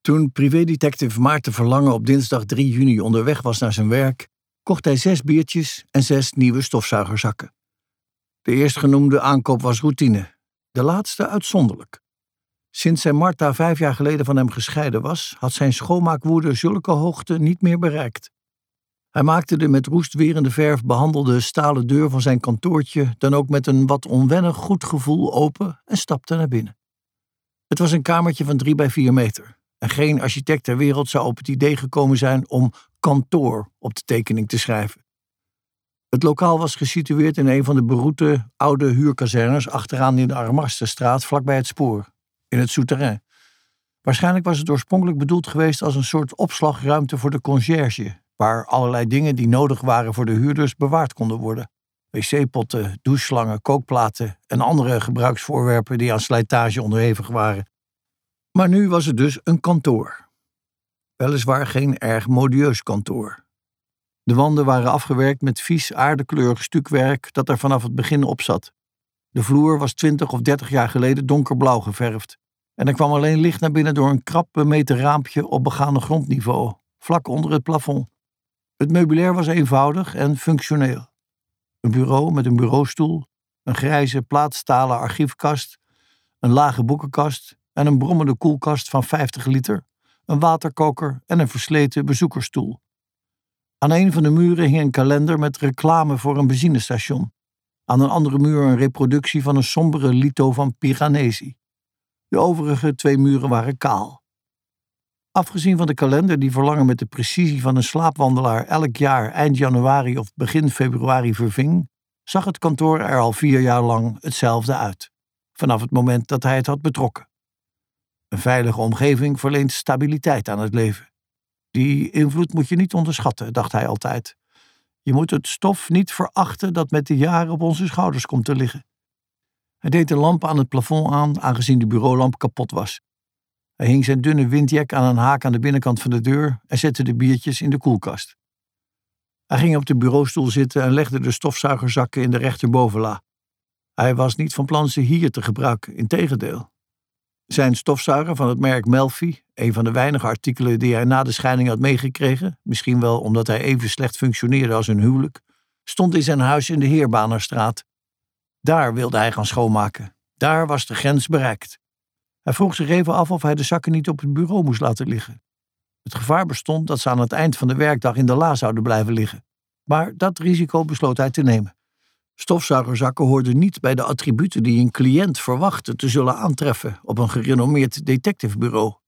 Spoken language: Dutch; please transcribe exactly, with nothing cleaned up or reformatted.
Toen privédetective Maarten Verlangen op dinsdag drie juni onderweg was naar zijn werk, kocht hij zes biertjes en zes nieuwe stofzuigerzakken. De eerstgenoemde aankoop was routine, de laatste uitzonderlijk. Sinds zijn Martha vijf jaar geleden van hem gescheiden was, had zijn schoonmaakwoede zulke hoogte niet meer bereikt. Hij maakte de met roestwerende verf behandelde stalen deur van zijn kantoortje dan ook met een wat onwennig goed gevoel open en stapte naar binnen. Het was een kamertje van drie bij vier meter en geen architect ter wereld zou op het idee gekomen zijn om kantoor op de tekening te schrijven. Het lokaal was gesitueerd in een van de beroete oude huurkazernes achteraan in de Armastenstraat vlakbij het spoor, in het souterrain. Waarschijnlijk was het oorspronkelijk bedoeld geweest als een soort opslagruimte voor de conciërge, waar allerlei dingen die nodig waren voor de huurders bewaard konden worden. wc-potten, doucheslangen, kookplaten en andere gebruiksvoorwerpen die aan slijtage onderhevig waren. Maar nu was het dus een kantoor. Weliswaar geen erg modieus kantoor. De wanden waren afgewerkt met vies aardekleurig stukwerk dat er vanaf het begin op zat. De vloer was twintig of dertig jaar geleden donkerblauw geverfd. En er kwam alleen licht naar binnen door een krap bemeten raampje op begane grondniveau, vlak onder het plafond. Het meubilair was eenvoudig en functioneel. Een bureau met een bureaustoel, een grijze plaatstalen archiefkast, een lage boekenkast en een brommende koelkast van vijftig liter, een waterkoker en een versleten bezoekersstoel. Aan een van de muren hing een kalender met reclame voor een benzinestation. Aan een andere muur een reproductie van een sombere lito van Piranesi. De overige twee muren waren kaal. Afgezien van de kalender die Verlangen met de precisie van een slaapwandelaar elk jaar eind januari of begin februari verving, zag het kantoor er al vier jaar lang hetzelfde uit, vanaf het moment dat hij het had betrokken. Een veilige omgeving verleent stabiliteit aan het leven. Die invloed moet je niet onderschatten, dacht hij altijd. Je moet het stof niet verachten dat met de jaren op onze schouders komt te liggen. Hij deed de lamp aan het plafond aan, aangezien de bureaulamp kapot was. Hij hing zijn dunne windjack aan een haak aan de binnenkant van de deur en zette de biertjes in de koelkast. Hij ging op de bureaustoel zitten en legde de stofzuigerzakken in de rechterbovenla. Hij was niet van plan ze hier te gebruiken, integendeel. Zijn stofzuiger van het merk Melfi, een van de weinige artikelen die hij na de scheiding had meegekregen, misschien wel omdat hij even slecht functioneerde als een huwelijk, stond in zijn huis in de Heerbanerstraat. Daar wilde hij gaan schoonmaken. Daar was de grens bereikt. Hij vroeg zich even af of hij de zakken niet op het bureau moest laten liggen. Het gevaar bestond dat ze aan het eind van de werkdag in de la zouden blijven liggen. Maar dat risico besloot hij te nemen. Stofzuigerzakken hoorden niet bij de attributen die een cliënt verwachtte te zullen aantreffen op een gerenommeerd detectivebureau.